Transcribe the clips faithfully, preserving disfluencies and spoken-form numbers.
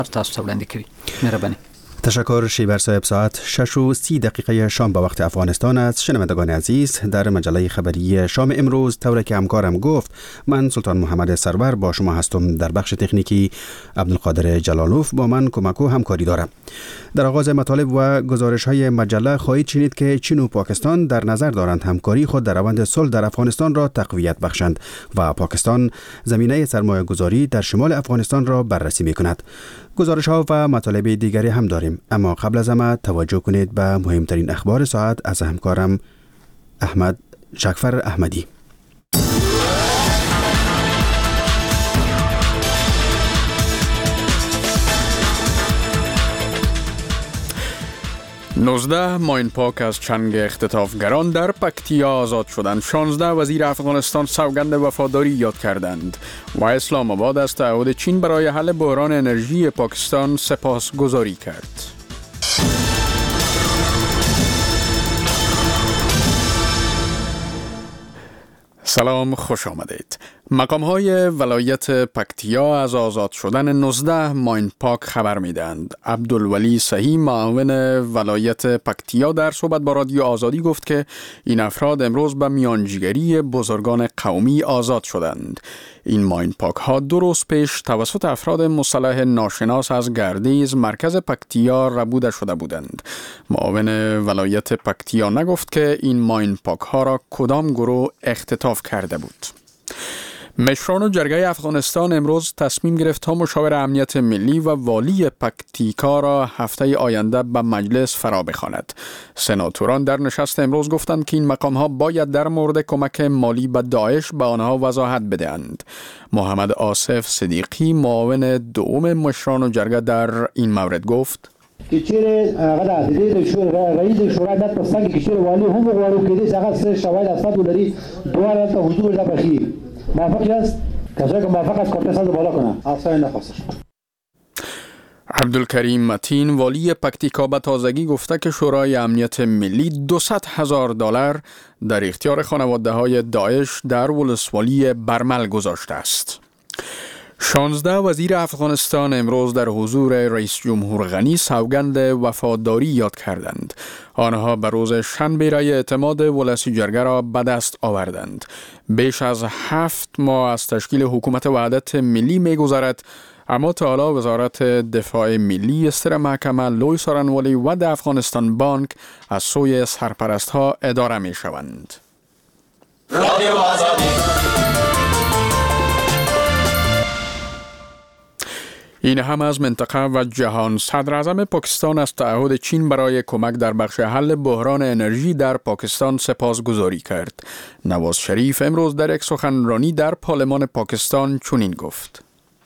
تاسو ته وړاندې کوي. مهرباني. تشکر. شیبر صاحب، ساعت شش و سی دقیقه شام به وقت افغانستان است. شنوندگان عزیز، در مجله خبری شام امروز طوری که همکارم گفت، من سلطان محمد سرور با شما هستم. در بخش تکنیکی عبدالقادر جلالوف با من کمک و همکاری دارم. در آغاز مطالب و گزارش های مجله خواهید شنید که چین و پاکستان در نظر دارند همکاری خود در روند صلح در افغانستان را تقویت بخشند و پاکستان زمینه سرمایه گذاری در شمال افغانستان را بررسی می کند. گزارش ها و مطالب دیگری هم داریم، اما قبل از همه توجه کنید به مهمترین اخبار ساعت از همکارم احمد جعفر احمدی. نوزده ماین پاک از چنگ اختطافگران در پکتیا آزاد شدند. شانزده وزیر افغانستان سوگند وفاداری یاد کردند و اسلام آباد از تعهد چین برای حل بحران انرژی پاکستان سپاسگزاری کرد. سلام، خوش آمدید. مقام های ولایت پکتیا از آزاد شدن نوزده ماین پاک خبر میدهند. عبدالولی صحیح، معاون ولایت پکتیا، در صحبت با رادیو آزادی گفت که این افراد امروز به میانجیگری بزرگان قومی آزاد شدند. این ماین پاک ها دو روز پیش توسط افراد مسلح ناشناس از گردیز مرکز پکتیا ربوده شده بودند. معاون ولایت پکتیا نگفت که این ماین پاک ها را کدام گروه اختطاف کرده بود. مشران و جرگه افغانستان امروز تصمیم گرفت تا مشاور امنیت ملی و والی پکتیکا را هفته آینده به مجلس فرا بخواند. سناتوران در نشست امروز گفتند که این مقام ها باید در مورد کمک مالی به داعش به آنها وضاحت بدهند. محمد آصف صدیقی، معاون دوم مشران و جرگه، در این مورد گفت که چیره غدا دې شورا رئیس شورا د پسنګ کې چیرې والی هم غواړو کې دې څنګه شواهد اسناد ولري دوه ته حضور ده بخیر موافق است کسایی که موافق است کارت ساز بالا کنه افسر نخواست. عبدالکریم متین، والی پکتیکا، به تازگی گفته که شورای امنیت ملی دویست هزار دلار در اختیار خانواده های داعش در ولسوالی برمل گذاشته است. شانزده وزیر افغانستان امروز در حضور رئیس جمهور غنی سوگند وفاداری یاد کردند. آنها به روز شنبه رای اعتماد ولسی جرگه را به دست آوردند. بیش از هفت ماه از تشکیل حکومت وحدت ملی می گذرد، اما تا حالا وزارت دفاع ملی، استر محکمه، لوی سارنوالی و د افغانستان بانک از سوی سرپرست ها اداره می شوند. این هم از منطقه و جهان. صدر اعظم پاکستان از تعهد چین برای کمک در بخش حل بحران انرژی در پاکستان سپاسگزاری کرد. نواز شریف امروز در یک سخنرانی در پارلمان پاکستان چنین گفت: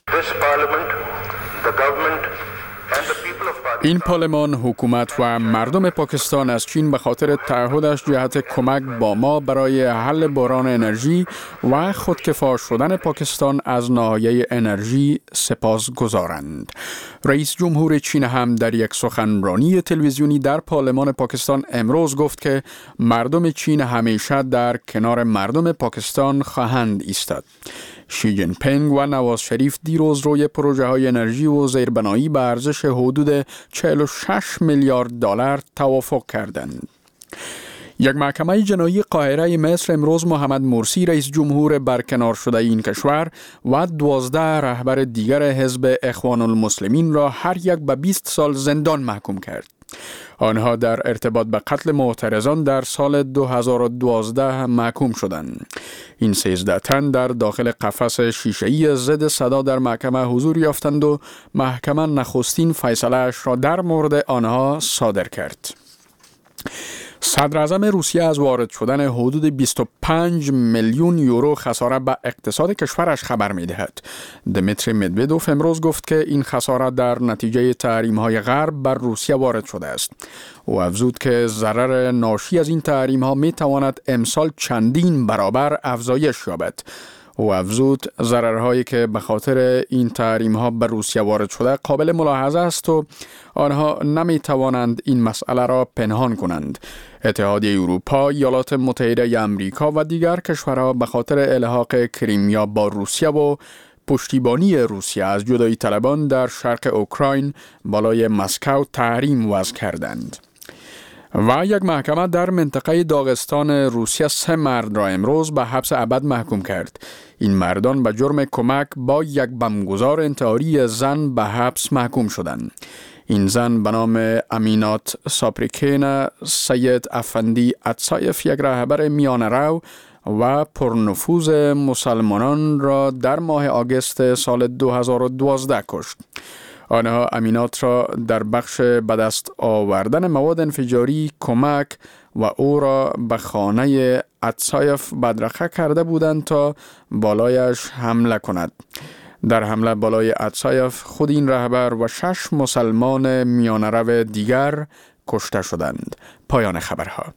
این پارلمان، حکومت و مردم پاکستان از چین به خاطر تعهدش جهت کمک با ما برای حل بحران انرژی و خودکفا شدن پاکستان از ناحیه انرژی سپاسگزارند. رئیس جمهور چین هم در یک سخنرانی تلویزیونی در پارلمان پاکستان امروز گفت که مردم چین همیشه در کنار مردم پاکستان خواهند ایستاد. شی جین پینگ و نواز شریف دیروز روی پروژه های انرژی و زیربنایی به ارزش حدود چهل و شش میلیارد دلار توافق کردند. یک محکمه جنایی قاهره مصر امروز محمد مرسی، رئیس جمهور برکنار شده این کشور، و دوازده رهبر دیگر حزب اخوان المسلمین را هر یک به بیست سال زندان محکوم کرد. آنها در ارتباط به قتل معترضان در سال دو هزار و دوازده محکوم شدند. این سیزده تن در داخل قفس شیشه‌ای ضد صدا در محکمه حضور یافتند و محکمه نخستین فیصله‌اش را در مورد آنها صادر کرد. صدر اعظم روسیه از وارد شدن حدود بیست و پنج میلیون یورو خساره به اقتصاد کشورش خبر می‌دهد. دمیتری مدودوف امروز گفت که این خساره در نتیجه تحریم‌های غرب بر روسیه وارد شده است. او افزود که ضرر ناشی از این تحریم‌ها می‌تواند امسال چندین برابر افزایش یابد. او افزود ضررهایی که به خاطر این تحریم‌ها بر روسیه وارد شده قابل ملاحظه است و آنها نمی توانند این مسئله را پنهان کنند. اتحادیه اروپا، ایالات متحده ای آمریکا و دیگر کشورها به خاطر الحاق کریمیا با روسیه و پشتیبانی روسیه از جدایی طلبان در شرق اوکراین بالای مسکو تحریم وضع کردند. و یک محکمه در منطقه داغستان روسیه سه مرد را امروز به حبس ابد محکوم کرد. این مردان به جرم کمک با یک بمبگذار انتحاری زن به حبس محکوم شدند. این زن به نام امینات ساپریکین سید افندی اتسایف یک رهبر میانه رو و پرنفوذ مسلمانان را در ماه آگوست سال دو هزار و دوازده کشت. آنها امینات را در بخش به دست آوردن مواد انفجاری کمک و او را به خانه اتسایف بدرقه کرده بودند تا بالایش حمله کند. در حمله بالای اتسایف خود این رهبر و شش مسلمان میانه رو دیگر کشته شدند. پایان خبرها.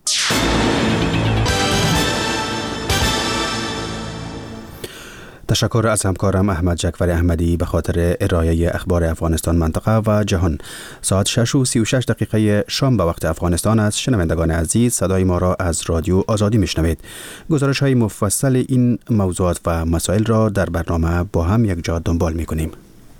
تشکر از همکارم احمد جعفری احمدی به خاطر ارائه اخبار افغانستان منطقه و جهان. ساعت شش و سی و شش دقیقه شام به وقت افغانستان است. شنوندگان عزیز، صدای ما را از رادیو آزادی میشنوید. گزارش های مفصل این موضوعات و مسائل را در برنامه با هم یک جا دنبال میکنیم.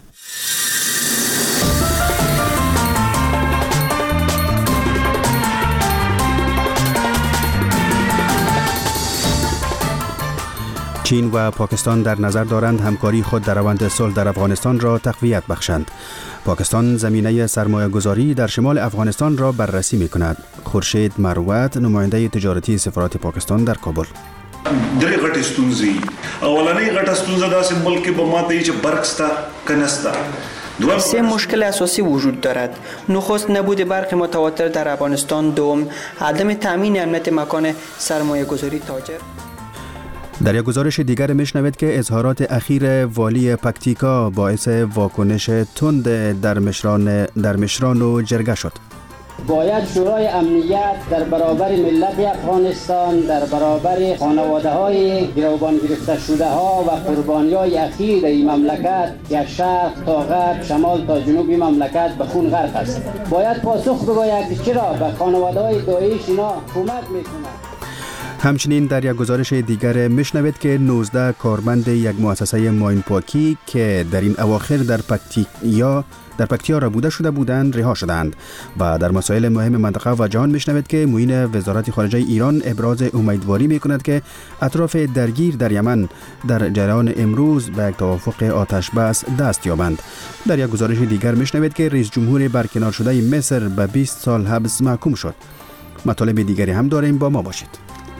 چین و پاکستان در نظر دارند همکاری خود در روند صلح در افغانستان را تقویت بخشند. پاکستان زمینه سرمایه گذاری در شمال افغانستان را بررسی می کند. خورشید مروت، نماینده تجارتی سفارت پاکستان در کابل: درې غټې ستونزې. اولنۍ غټه ستونزه داسې ملک کې به ماته چې برق سته که نسته. سه مشکل اساسی وجود دارد. نخست نبود برق متواتر در افغانستان، دوم عدم تامین امنیت مکان سرمایه گذاری تاجر. در یک گزارش دیگر میشنوید که اظهارات اخیر والی پکتیکا باعث واکنش تند در مشران در مشران و جرگه شد. باید شورای امنیت در برابر ملت افغانستان، در برابر خانواده های گروگان گرفته شده ها و قربانی های اخیر این مملکت، یک شرق تا غرب، شمال تا جنوب مملکت به خون غرق است. باید پاسخ بگوید که چرا به خانواده های داعش اینا کمک میکنند. همچنین در یک گزارش دیگر میشنوید که نوزده کارمند یک مؤسسه ماین پاکی که در این اواخر در پکتیا در پکتیا را بوده شده بودند رها شدند. و در مسائل مهم منطقه و جهان میشنوید که معین وزارت خارجه ایران ابراز امیدواری میکند که اطراف درگیر در یمن در جریان امروز به یک توافق آتش بس دست یابند. در یک گزارش دیگر میشنوید که رئیس جمهور برکنار شده مصر به بیست سال حبس محکوم شد. مطالب دیگری هم داریم، با ما باشید.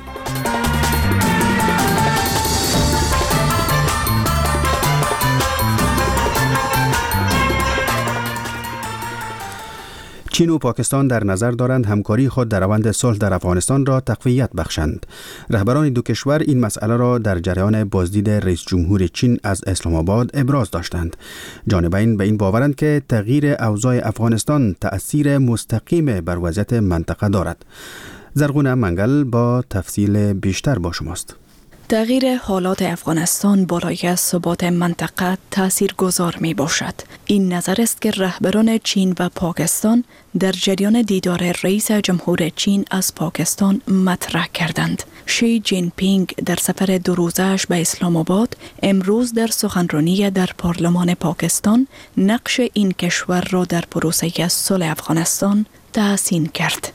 چین و پاکستان در نظر دارند همکاری خود در روند صلح در افغانستان را تقویت بخشند. رهبران دو کشور این مسئله را در جریان بازدید رئیس جمهور چین از اسلام آباد ابراز داشتند. جانبین به این باورند که تغییر اوضاع افغانستان تأثیر مستقیم بر وضعیت منطقه دارد. زرغون منگل با تفصیل بیشتر با شماست. تغییر حالات افغانستان بالای ثبات منطقه تأثیر گذار می باشد. این نظر است که رهبران چین و پاکستان در جریان دیدار رئیس جمهور چین از پاکستان مطرح کردند. شی جین پینگ در سفر دو روزه‌اش به اسلام آباد امروز در سخنرانی در پارلمان پاکستان نقش این کشور را در پروسه صلح افغانستان تحسین کرد.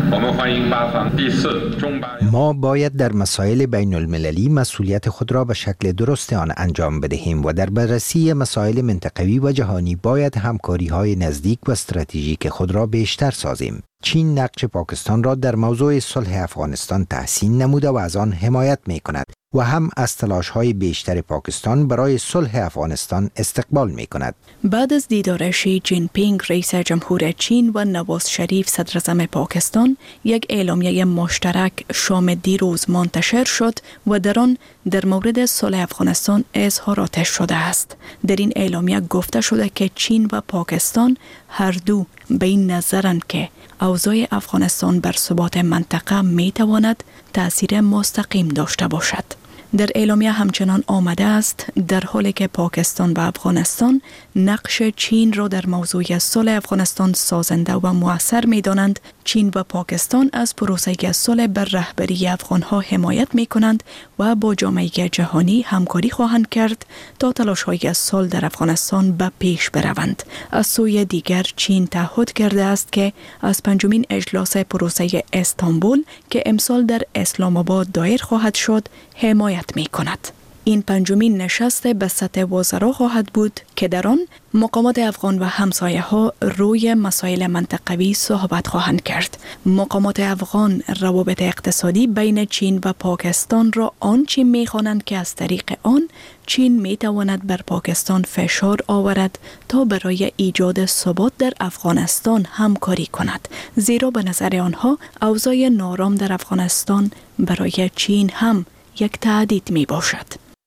ما باید در مسائل بین المللی مسئولیت خود را به شکل درست آن انجام بدهیم و در بررسی مسائل منطقوی و جهانی باید همکاری های نزدیک و استراتژیک خود را بیشتر سازیم. چین نقش پاکستان را در موضوع صلح افغانستان تحسین نموده و از آن حمایت می کند و هم از تلاش‌های بیشتر پاکستان برای صلح افغانستان استقبال می کند. بعد از دیدار شی جین پینگ رئیس جمهور چین و نواز شریف صدر اعظم پاکستان، یک اعلامیه مشترک شام دیروز منتشر شد و در آن در مورد صلح افغانستان اظهارات شده است. در این اعلامیه گفته شده که چین و پاکستان هر دو به این نظرند که اوضاع افغانستان بر ثبات منطقه می تواند تأثیر مستقیم داشته باشد. در اعلامیه همچنان آمده است در حالی که پاکستان و افغانستان نقش چین را در موضوع صلح افغانستان سازنده و مؤثر می دانند، چین و پاکستان از پروسه صلح بر رهبری افغانها حمایت می کنند و با جامعه جهانی همکاری خواهند کرد تا تلاش‌های صلح در افغانستان به پیش بروند. از سوی دیگر چین تعهد کرده است که از پنجمین اجلاس پروسه استانبول که امسال در اسلام آباد دایر خواهد شد حمایت می کند. این پنجمین نشست به سطح وزرا خواهد بود که در آن مقامات افغان و همسایه ها روی مسائل منطقوی صحبت خواهند کرد. مقامات افغان روابط اقتصادی بین چین و پاکستان را آنچه می خوانند که از طریق آن چین می تواند بر پاکستان فشار آورد تا برای ایجاد ثبات در افغانستان همکاری کند، زیرا به نظر آنها اوضاع نارام در افغانستان برای چین هم یک تهدید می باشد.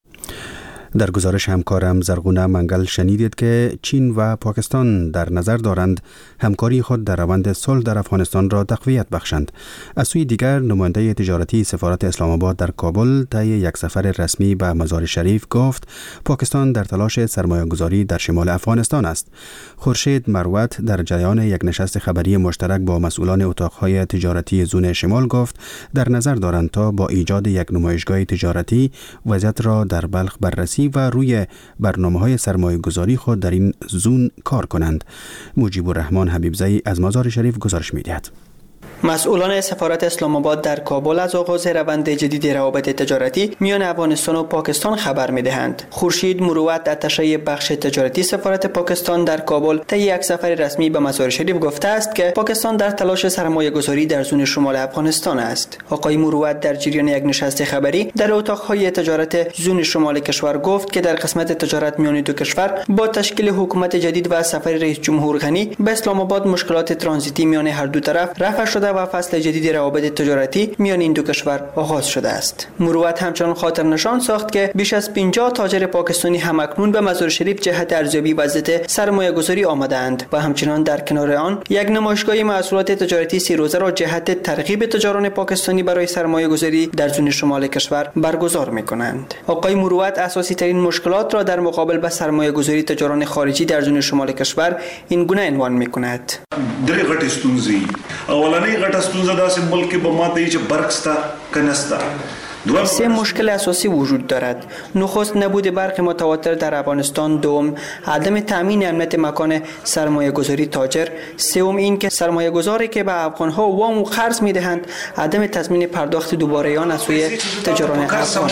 در گزارش همکارم زرغونه منگل شنیدید که چین و پاکستان در نظر دارند همکاری خود در روند صلح در افغانستان را تقویت بخشند. از سوی دیگر نماینده تجارتی سفارت اسلام آباد در کابل طی یک سفر رسمی به مزار شریف گفت پاکستان در تلاش سرمایه‌گذاری در شمال افغانستان است. خورشید مروت در جریان یک نشست خبری مشترک با مسئولان اتاقهای تجارتی زون شمال گفت در نظر دارند تا با ایجاد یک نمایشگاه تجارتی وضعیت را در بلخ بررسی و روی برنامه‌های سرمایه‌گذاری خود در این زون کار کنند. مجیب الرحمن حبیبزئی از مزار شریف گزارش می‌دهد. مسئولان سفارت اسلام آباد در کابل از آغاز روند جدید روابط تجارتی میان افغانستان و پاکستان خبر می‌دهند. خورشید مروت اتشه بخش تجارتی سفارت پاکستان در کابل طی یک سفر رسمی به مزار شریف گفته است که پاکستان در تلاش سرمایه‌گذاری در زون شمال افغانستان است. آقای مروت در جریان یک نشست خبری در اتاق‌های تجارت زون شمال کشور گفت که در قسمت تجارت میان دو کشور با تشکیل حکومت جدید و سفر رئیس جمهور غنی به اسلام آباد مشکلات ترانزیتی میان هر دو طرف رفع شده و فصل جدید روابط تجارتی میان این دو کشور آغاز شده است. مروت همچنان خاطر نشان ساخت که بیش از پنجاه تاجر پاکستانی همکنون به مزار شریف جهت ارزیابی وضعیت سرمایه‌گذاری آمدند و همچنان در کنار آن یک نمایشگاه محصولات تجارتی سی روزه را جهت ترغیب تجاران پاکستانی برای سرمایه‌گذاری در زون شمال کشور برگزار می‌کنند. آقای مروت اساسی ترین مشکلات را در مقابل به سرمایه‌گذاری تجاران خارجی در زون شمال کشور این گونه عنوان می‌کند. درې غټ ستونزې اولنۍ غټه ستونزه داسې ملک کې به ماته چې برق ستا که نسته. سه مشکل اساسی وجود دارد. نخست نبود برق متواتر در افغانستان، دوم عدم تامین امنیت مکان سرمایه گذاری تاجر، سوم این که سرمایه گذاری که به افغانها وام و قرض میدهند عدم تضمین پرداخت دوباره آن از سوی تجاران افغان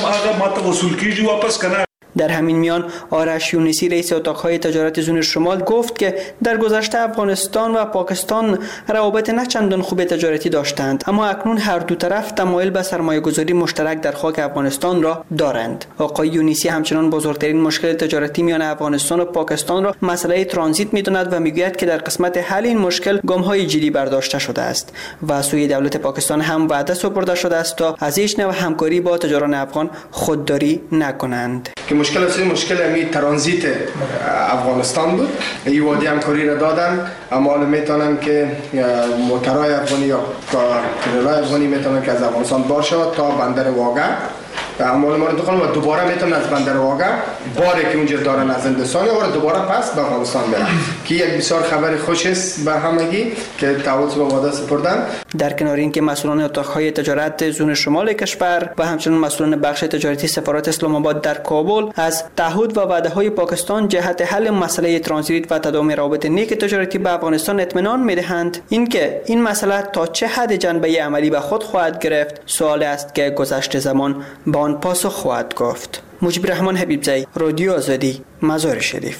است. در همین میان آرش یونسی رئیس اتاقهای تجارت زون شمال گفت که در گذشته افغانستان و پاکستان روابط نه چندان خوب تجارتی داشتند، اما اکنون هر دو طرف تمایل به سرمایه‌گذاری مشترک در خاک افغانستان را دارند. آقای یونسی همچنان بزرگترین مشکل تجارتی میان افغانستان و پاکستان را مسئله ترانزیت می‌داند و میگوید که در قسمت حل این مشکل گام‌های جدی برداشته شده است و از سوی دولت پاکستان هم وعده سپرده شده است تا از هیچ نوع همکاری با تجاران افغان خودداری نکنند. که مشکل اصلی مشکل امی ترانزیت افغانستان بود. این وادی همکاری را دادن، اما میتونن که موترهای افغانی یا ترورهای افغانی میتونن که از افغانستان بار شود تا بندر واقع اما ما دخول و دوباره میتونن از بندر واقع باری که اونجا دارن از هندوستان و دوباره پس به افغانستان برن که یک بسیار خبر خوش است به همگی که تعهد به وعده سپردن. در کنار این که مسئولان اتاقهای تجارت زون شمال کشور و همچنین مسئولان بخش تجارتی سفارت اسلام آباد در کابل از تعهد و وعده‌های پاکستان جهت حل مسئله ترانزیت و تداوم روابط نیک تجارتی با افغانستان اطمینان میدهند، اینکه این مسئله تا چه حد جنبه عملی به خود خواهد گرفت سوال است که گذشت زمان با آن پاسخ خواهد گفت. مجیب الرحمن حبیبزئی، رادیو آزادی، مزار شریف.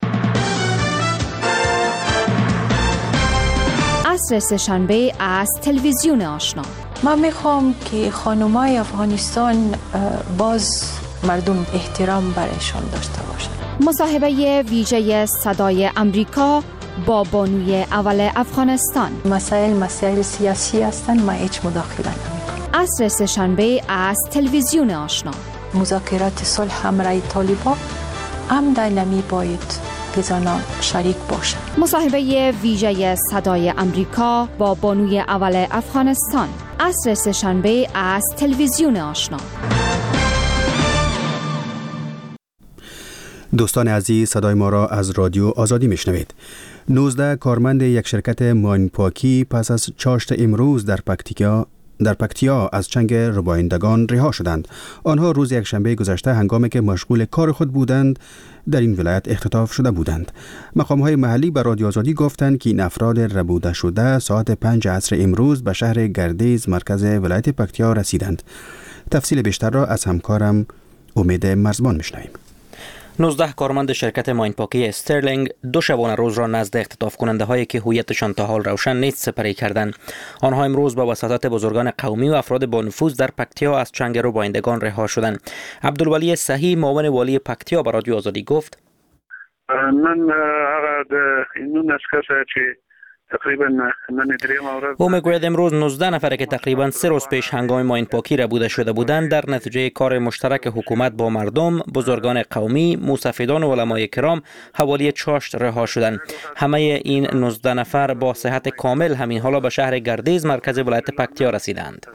عصر سه‌شنبه از تلویزیون آشنا. من میخوام که خانمای افغانستان باز مردم احترام برایشان داشته باشند. مصاحبه ویژه صدای امریکا با بانوی اول افغانستان. مسائل مسائل سیاسی هستند، ما هیچ مداخله نمیکنم. عصر سه‌شنبه از تلویزیون آشنا. مذاکرات صلح همراه طالبان هم در نمی باید بزنان شریک باشند. مصاحبه ویژه صدای امریکا با بانوی اول افغانستان. عصر سه‌شنبه از تلویزیون آشنا. دوستان عزیز، صدای ما را از رادیو آزادی میشنوید. نوزده کارمند یک شرکت ماین پاکی پس از چاشت امروز در پکتیکا در پکتیا از چنگ ربایندگان رها شدند. آنها روز یکشنبه گذشته هنگامی که مشغول کار خود بودند در این ولایت اختطاف شده بودند. مقام‌های محلی به رادیو آزادی گفتند که این افراد ربوده شده ساعت پنج عصر امروز به شهر گردیز مرکز ولایت پکتیا رسیدند. تفصیل بیشتر را از همکارم امید مرزبان میشنویم. نوزده کارمند شرکت ماین پاکی استرلینگ دو شبانه روز را نزد اختطاف کننده هایی که هویتشان تا حال روشن نیست سپری کردند. آنها امروز با وساطت بزرگان قومی و افراد با نفوذ در پکتیا از چنگ ربایندگان رها شدند. عبدالولی صحیح معاون والی پکتیا به رادیو آزادی گفت: من هغه د اینو نسکه چې تقریبا من دریم اورد او میگوید امروز نوزده نفره که تقریبا سه روز پیش هنگام ماین پاکی ربوده شده بودند در نتیجه کار مشترک حکومت با مردم، بزرگان قومی، موسفیدان و علمای کرام حوالی چاشت رها شدند. همه این نوزده نفر با صحت کامل همین حالا به شهر گردیز مرکز ولایت پکتیا رسیدند.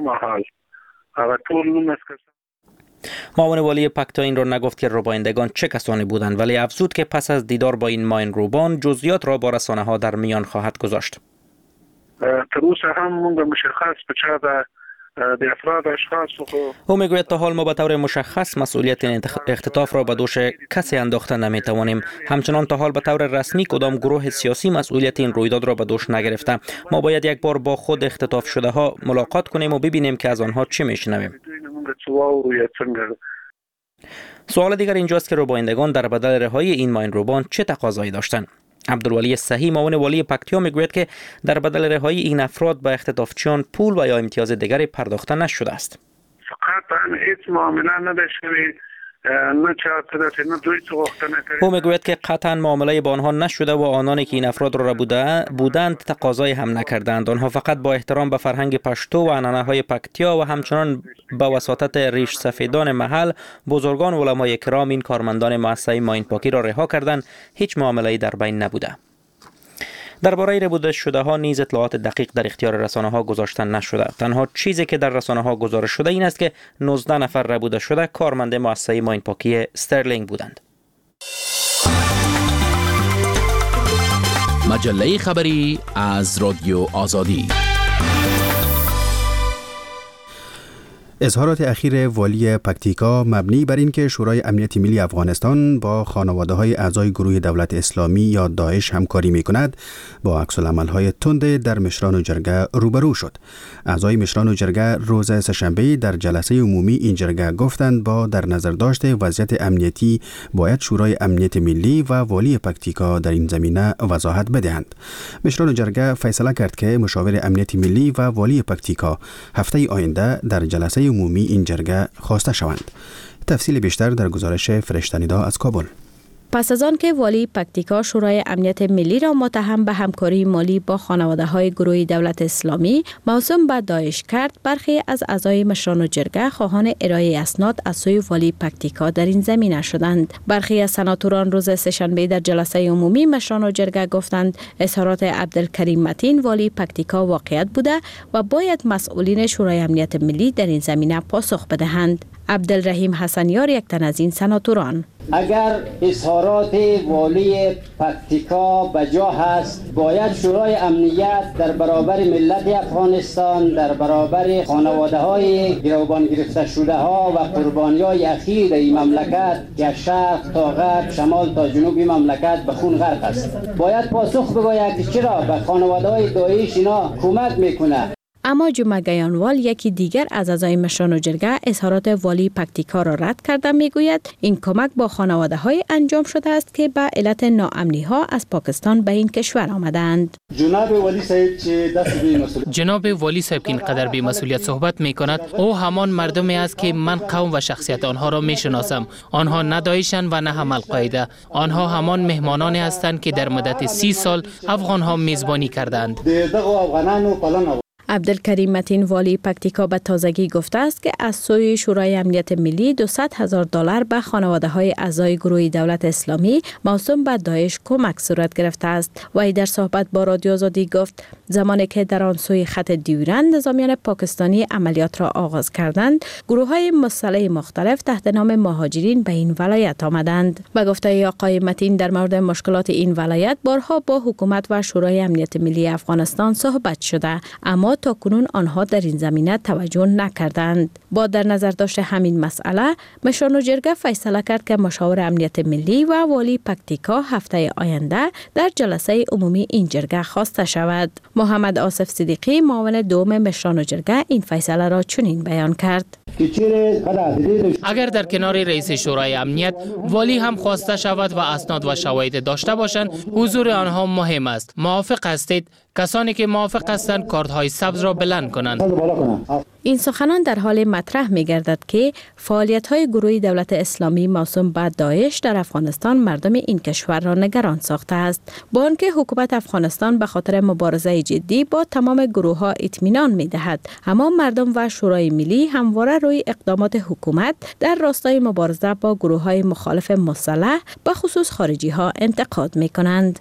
معاون والی پکتیا این را نگفت که ربایندگان چه کسانی بودند، ولی افزود که پس از دیدار با این ماین روبان جزئیات را با رسانه ها در میان خواهد گذاشت. تروس هم مونږ مشخص په چا د د افراد اشخاص او میگوید تا حال ما به طور مشخص مسئولیت این اختطاف را به دوش کسی انداخته نمیتوانیم. همچنان تا حال به طور رسمی کدام گروه سیاسی مسئولیت این رویداد را به دوش نگرفته. ما باید یک بار با خود اختطاف شده ها ملاقات کنیم و ببینیم که از آنها چی میشنویم. سوال دیگر اینجاست که ربایندگان در بدل رهایی این ماین روبان چه تقاضایی داشتند؟ عبدالولی صحیح معاون والی پکتیا میگوید که در بدل رهایی این افراد به اختطافچیان پول و یا امتیاز دیگری پرداخته نشده است. فقط هیچ معامله نداشته نه چه نه دوی چه غوښتنه کړې. او میگوید که قطعا معامله با آنها نشده و آنانی که این افراد را بوده بودند تقاضای هم نکردند. آنها فقط با احترام به فرهنگ پشتو و عنعنه‌های پکتیا و همچنان با وساطت ریش سفیدان محل، بزرگان و علمای کرام این کارمندان مؤسسه ماین پاکی را رها کردند. هیچ معامله‌ای در بین نبوده. درباره ربوده شده ها نیز اطلاعات دقیق در اختیار رسانه ها گذاشته نشده. تنها چیزی که در رسانه ها گزارش شده این است که نوزده نفر ربوده شده کارمند مؤسسه ماین پاکی استرلینگ بودند. مجله خبری از رادیو آزادی. اظهارات اخیر والی پکتیکا مبنی بر اینکه شورای امنیت ملی افغانستان با خانواده‌های اعضای گروه دولت اسلامی یا داعش همکاری می‌کند با عکس‌العمل‌های تند در مشران و جرگه روبرو شد. اعضای مشران و جرگه روز سه‌شنبه در جلسه عمومی این جرگه گفتند با در نظر داشت وضعیت امنیتی باید شورای امنیت ملی و والی پکتیکا در این زمینه وضاحت بدهند. مشران جرگه فیصله کرد که مشاور امنیت ملی و والی پکتیکا هفته آینده در جلسه عمومی این جرگه خواسته شوند. تفصیل بیشتر در گزارش فرشته‌ندا از کابل. پس از آن که والی پکتیکا شورای امنیت ملی را متهم به همکاری مالی با خانواده های گروه دولت اسلامی موسوم به داعش کرد، برخی از اعضای مشران و جرگه خواهان ارائه اسناد از سوی والی پکتیکا در این زمینه شدند. برخی از سناتوران روز سه‌شنبه در جلسه عمومی مشران و جرگه گفتند اظهارات عبدالکریم متین والی پکتیکا واقعیت بوده و باید مسئولین شورای امنیت ملی در این زمینه پاسخ بدهند. عبدالرحیم حسنیار یک تن از این سناتوران: اگر اظهارات والی پکتیکا بجا هست، باید شورای امنیت در برابر ملت افغانستان، در برابر خانواده های گروگان گرفته شده ها و قربانی های اخیر این مملکت که شرق تا غرب، شمال تا جنوب مملکت به خون غرق است، باید پاسخ بگوید که چرا به خانواده های داعش اینا کمک میکنه. اما جمعه گیانوال یکی دیگر از اعضای مشران و جرگه اظهارات والی پکتیکا را رد کرده میگوید این کمک با خانواده های انجام شده است که به علت ناامنی ها از پاکستان به این کشور آمدند. جناب والی صاحب چه دست به مسئولیت جناب والی صاحب که اینقدر بی مسئولیت صحبت می کند، او همان مردمی است که من قوم و شخصیت آنها را می شناسم. آنها نه داعشند و نه هم القاعده. آنها همان مهمانانی هستند که در مدت سی سال افغان ها میزبانی کردند. عبدالکریم متین والی پکتیکا به تازگی گفته است که از سوی شورای امنیت ملی دویست هزار دلار به خانواده‌های اعضای گروه دولت اسلامی موسوم به داعش کمک صورت گرفته است. وی در صحبت با رادیو آزادی گفت زمانی که در آن سوی خط دیورند نظامیان پاکستانی عملیات را آغاز کردند، گروه‌های مسلح مختلف تحت نام مهاجرین به این ولایت آمدند. به گفته آقای متین در مورد مشکلات این ولایت بارها با حکومت و شورای امنیت ملی افغانستان صحبت شده، اما تا کنون آنها در این زمینه توجه نکردند. با در نظر داشت همین مسئله، مشران جرگه فیصله کرد که مشاور امنیت ملی و والی پکتیکا هفته آینده در جلسه عمومی این جرگه خواسته شود. محمد آصف صدیقی معاون دوم مشران جرگه این فیصله را چنین بیان کرد: اگر در کنار رئیس شورای امنیت والی هم خواسته شود و اسناد و شواهد داشته باشند، حضور آنها مهم است. موافق هستید؟ کسانی که موافق هستند کارت‌های سبز را بلند کنند. این سخنان در حال مطرح می گردد که فعالیت‌های گروه دولت اسلامی موسوم به داعش در افغانستان مردم این کشور را نگران ساخته است. با آنکه حکومت افغانستان به خاطر مبارزه جدی با تمام گروه‌ها اطمینان می‌دهد، اما مردم و شورای ملی همواره روی اقدامات حکومت در راستای مبارزه با گروه‌های مخالف مسلح به خصوص خارجی‌ها انتقاد می‌کنند.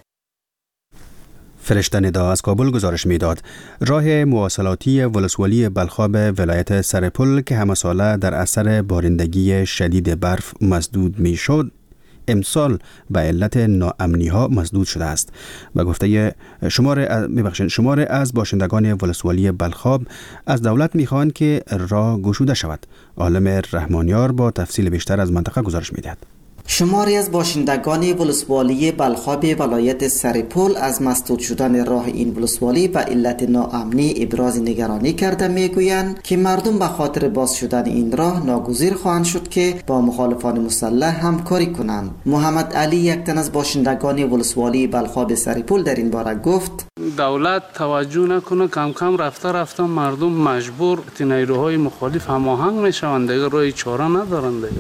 فرشته ندا از کابل گزارش میداد راه مواصلاتی ولسوالی بلخاب ولایت سرپل که همه ساله در اثر بارندگی شدید برف مسدود میشد، امسال به علت ناامنی ها مسدود شده است. به گفته شمار میبخشید شمار از باشندگان ولسوالی بلخاب از دولت میخواهند که راه گشوده شود. عالم رحمانیار با تفصیل بیشتر از منطقه گزارش میدهد. شماری از باشندگان ولسوالی بلخاب ولایت سرپل از مسدود شدن راه این ولسوالی به علت ناامنی ابراز نگرانی کرده میگویند که مردم به خاطر باز شدن این راه ناگزیر خواهند شد که با مخالفان مسلح همکاری کنند. محمد علی یک تن از باشندگان ولسوالی بلخاب سرپل در این باره گفت: دولت توجه نکنه، کم کم رفته رفته مردم مجبور نیروهای مخالف هماهنگ میشوند، دیگه روی چاره ندارند. دیگه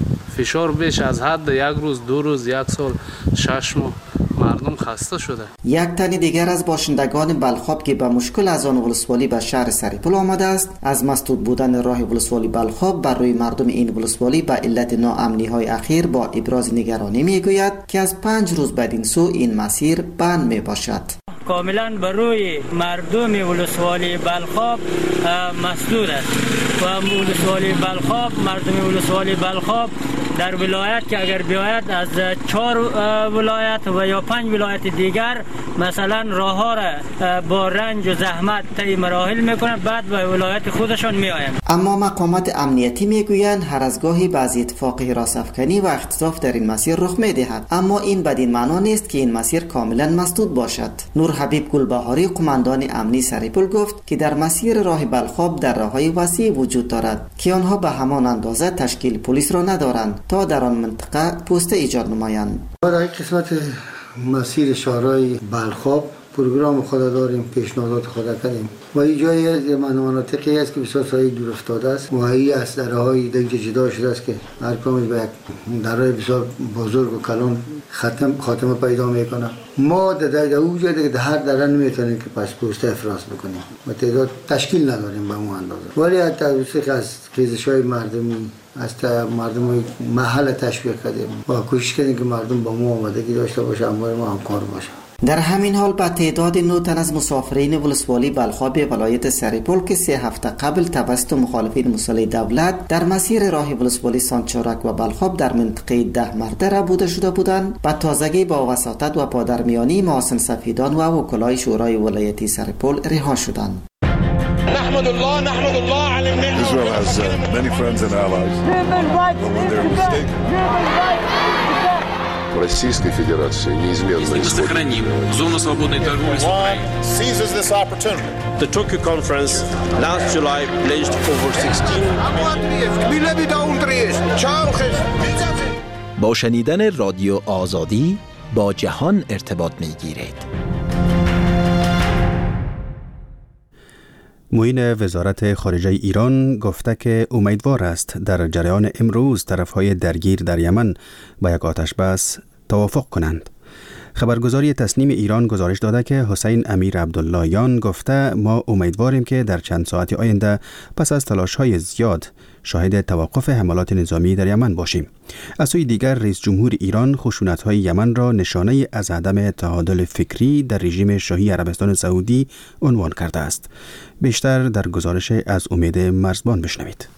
فشار بیش از حد، یک روز دو روز یک سال شش ماه مردم خسته شده. یک تن دیگر از باشندگان بلخاب که به مشکل از آن ولسوالی به شهر سرپل آمده است، از مسدود بودن راه ولسوالی بلخاب بر روی مردم این ولسوالی به علت ناامنی های اخیر با ابراز نگرانی میگوید که از پنج روز بعد این سو این مسیر بند می باشد. کاملا بر روی مردم ولسوالی بلخاب مسدود است و ولسوالی بلخاب مردم ولسوالی بلخاب در ولایت که اگر بیاید از چهار ولایت و یا پنج ولایت دیگر مثلا راه ها را با رنج و زحمت طی مراحل میکنند، بعد به ولایت خودشان میآیند. اما مقامات امنیتی میگویند هر از گاهی بعضی اتفاق حراسافکنی و اختطاف در این مسیر رخ میدهد، اما این بدین معنا نیست که این مسیر کاملا مسدود باشد. نور حبیب گلبهاری قماندان امنی سرپل گفت که در مسیر راه بلخاب در راههای وسیع وجود دارد که آنها به همان اندازه تشکیل پلیس را ندارند تا در آن منطقه پوسته ایجاد نمایند. در قسمت مسیر شهرهای بلخاب پروگرام خود داریم، پیشنهادات خود کردیم و این جایی مناطقی است که بسیار سایه دور افتاده است، ماهی از درهای دیگه جدا شده است که هر کدام به یک درهای بسیار بزرگ و کلان ختم خاتمه پیدا میکنه. ما در اوجه دیگه هر دره نمیتونیم که پس پوسته افراز بکنیم و تعداد تشکیل نداریم به اون اندازه، ولی از توسط از خیزش‌های مردمی از مردم محل تشویق کردیم و کوشش کردیم که مردم با ما آمادگی داشته باشه، همراه ما همکار باشه. در همین حال به تعداد نه تن از مسافرین ولسوالی بلخاب ولایت سرپل که سه هفته قبل توسط مخالفین مسلح دولت در مسیر راه ولسوالی سانچارک و بلخاب در منطقه ده مرده ربوده شده بودند، به تازگی با وساطت و پادرمیانی محسن سفیدان و وکلای شورای ولایتی سرپل رها شدند. نحمد الله نحمد الله على النعمة. Israel has uh, many friends and allies. But when they're mistaken. Российской Федерации неизменно сохраним зону свободной торговли с Украиной. Seizes this opportunity. The Tokyo conference last July pledged over sixteen. با شنیدن رادیو آزادی با جهان ارتباط می‌گیرید. معین وزارت خارجه ایران گفته که امیدوار است در جریان امروز طرفهای درگیر در یمن با یک آتش بس توافق کنند. خبرگزاری تسنیم ایران گزارش داده که حسین امیر عبداللهیان گفته ما امیدواریم که در چند ساعت آینده پس از تلاش‌های زیاد شاهد توقف حملات نظامی در یمن باشیم. از سوی دیگر رئیس جمهور ایران خشونت‌های یمن را نشانه از عدم تعادل فکری در رژیم شاهی عربستان سعودی عنوان کرده است. بیشتر در گزارش از امید مرزبان بشنوید.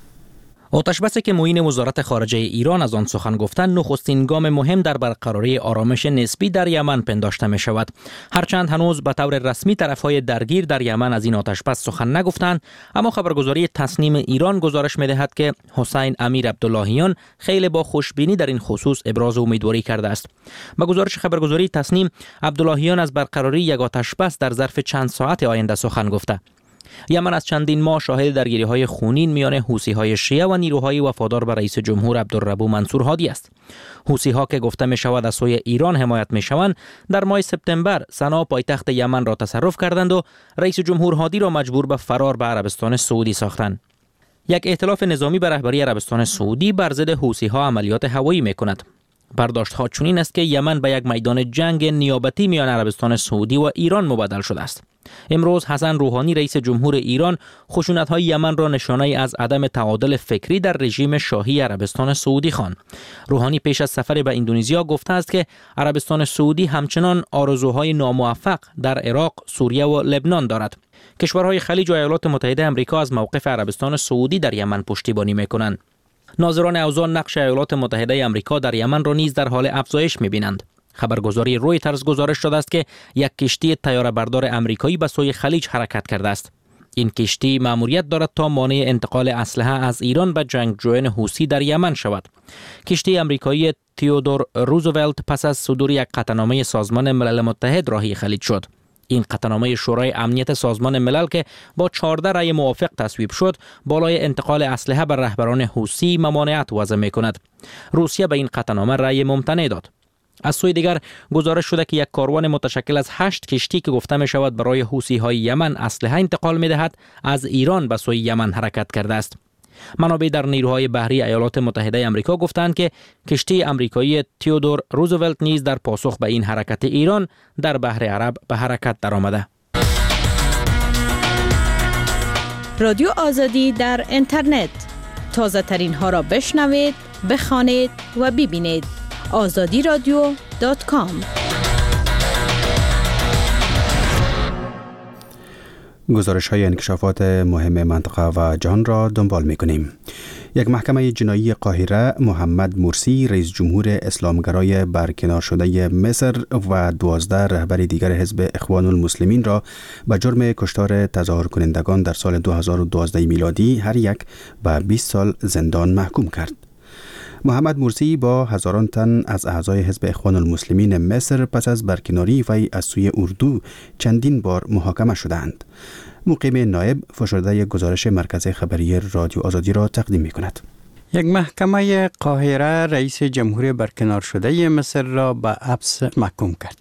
آتشبسی که معین وزارت خارجه ایران از آن سخن گفتند نخستین گام مهم در برقراری آرامش نسبی در یمن پنداشته می شود. هرچند هنوز به طور رسمی طرفهای درگیر در یمن از این آتشبس سخن نگفتند، اما خبرگزاری تسنیم ایران گزارش می دهد که حسین امیر عبداللهیان خیلی با خوشبینی در این خصوص ابراز امیدواری کرده است. با گزارش خبرگزاری تسنیم، عبداللهیان از برقراری یک آتشبس در ظرف چند ساعت آینده سخن گفته. یمن از چندین ماه شاهد درگیری‌های خونین میان حوثی‌های شیعه و نیروهای وفادار به رئیس جمهور عبدالربو منصور هادی است. حوثی‌ها که گفته می‌شود از سوی ایران حمایت می‌شوند، در ماه سپتامبر صنعا پایتخت یمن را تصرف کردند و رئیس جمهور هادی را مجبور به فرار به عربستان سعودی ساختند. یک ائتلاف نظامی به رهبری عربستان سعودی بر ضد حوثی‌ها عملیات هوایی می‌کند. برداشت‌ها چنین است که یمن به یک میدان جنگ نیابتی میان عربستان سعودی و ایران مبدل شده است. امروز حسن روحانی رئیس جمهور ایران خشونت‌های یمن را نشانه از عدم تعادل فکری در رژیم شاهی عربستان سعودی خواند. روحانی پیش از سفر به اندونزیا گفته است که عربستان سعودی همچنان آرزوهای ناموفق در عراق، سوریه و لبنان دارد. کشورهای خلیج و ایالات متحده آمریکا از موقف عربستان سعودی در یمن پشتیبانی می‌کنند. ناظران اوضاع نقش ایالات متحده آمریکا در یمن را نیز در حال افزایش می‌بینند. خبرگزاری رویترز گزارش داده است که یک کشتی طیاره بردار آمریکایی به سوی خلیج حرکت کرده است. این کشتی مأموریت دارد تا مانع انتقال اسلحه از ایران به جنگجویان حوثی در یمن شود. کشتی آمریکایی تئودور روزولت پس از صدور یک قطعنامه سازمان ملل متحد راهی خلیج شد. این قطعنامه شورای امنیت سازمان ملل که با چهارده رأی موافق تصویب شد، بالای انتقال اسلحه بر رهبران حوثی ممانعت وضع می‌کند. روسیه به این قطعنامه رأی ممتنع داد. از سوی دیگر گزارش شده که یک کاروان متشکل از هشت کشتی که گفته می شود برای حوثی‌های یمن اسلحه انتقال می دهد از ایران به سوی یمن حرکت کرده است. منابع در نیروهای بحری ایالات متحده آمریکا گفتند که کشتی آمریکایی تئودور روزولت نیز در پاسخ به این حرکت ایران در بحر عرب به حرکت درآمده. رادیو آزادی در اینترنت، تازه ترین ها را بشنوید، بخوانید و ببینید. آزادی رادیو دات کام. گزارش های انکشافات مهم منطقه و جهان را دنبال می کنیم. یک محکمه جنایی قاهره محمد مرسی رئیس جمهور اسلامگرای برکنار شده مصر و دوازده رهبر دیگر حزب اخوان المسلمین را به جرم کشتار تظاهر کنندگان در سال دو هزار و دوازده میلادی هر یک به بیست سال زندان محکوم کرد. محمد مرسی با هزاران تن از اعضای حزب اخوان المسلمین مصر پس از برکناری وی از سوی اردو چندین بار محاکمه شدند. مقیم نایب فشرده گزارش مرکز خبری رادیو آزادی را تقدیم می کند. یک محکمه قاهره رئیس جمهور برکنار شده مصر را به حبس محکوم کرد.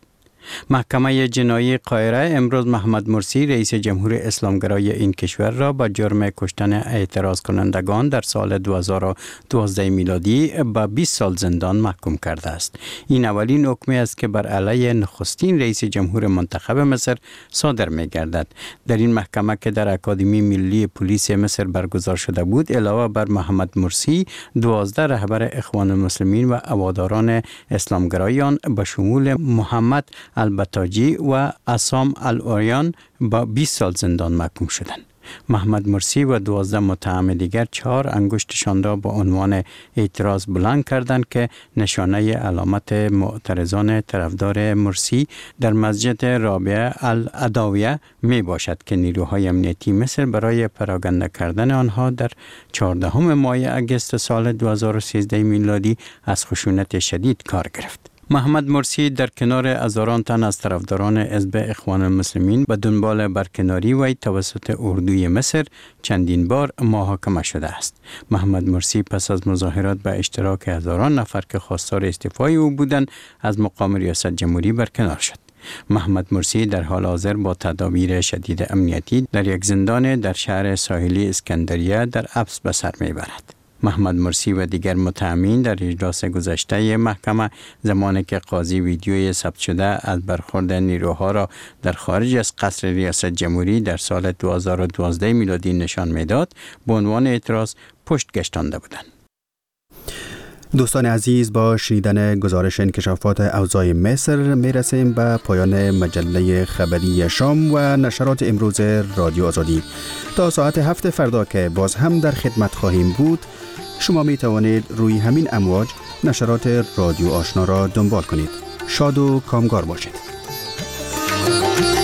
محکمه جنایی قاهره امروز محمد مرسی رئیس جمهور اسلامگرای این کشور را با جرم کشتن اعتراض کنندگان در سال دو هزار و دوازده میلادی به بیست سال زندان محکوم کرده است. این اولین حکمی است که بر علیه نخستین رئیس جمهور منتخب مصر صادر می گردد. در این محکمه که در اکادمی ملی پلیس مصر برگزار شده بود، علاوه بر محمد مرسی، دوازده رهبر اخوان المسلمین و هواداران اسلامگرایان به شمول محمد البتاجی و عصام الاریان با بیست سال زندان محکوم شدند. محمد مرسی و دوازده متهم دیگر چهار انگشتشان را با عنوان اعتراض بلند کردند که نشانه علامت معترضان طرفدار مرسی در مسجد رابعه العدویه می باشد که نیروهای امنیتی مصر برای پراکنده کردن آنها در چهاردهم ماه اگست سال دو هزار و سیزده میلادی از خشونت شدید کار گرفت. محمد مرسی در کنار هزاران تن از طرفداران حزب اخوان المسلمین به دنبال برکناری وی توسط اردوی مصر چندین بار محاکمه شده است. محمد مرسی پس از مظاهرات به اشتراک هزاران نفر که خواستار استعفای او بودند از مقام ریاست جمهوری برکنار شد. محمد مرسی در حال حاضر با تدابیر شدید امنیتی در یک زندان در شهر ساحلی اسکندریه در حبس به سر میبرد. محمد مرسی و دیگر متهمین در اجلاس گذشته محکمه زمانی که قاضی ویدیوی ثبت شده از برخورد نیروها را در خارج از قصر ریاست جمهوری در سال دو هزار و دوازده میلادی نشان میداد به عنوان اعتراض پشت گشتانده بودند. دوستان عزیز، با شنیدن گزارش انکشافات اوضاع مصر میرسیم به پایان مجله خبری شام و نشرات امروز رادیو آزادی. تا ساعت هفت فردا که باز هم در خدمت خواهیم بود، شما می توانید روی همین امواج نشرات رادیو آشنا را دنبال کنید. شاد و کامگار باشید.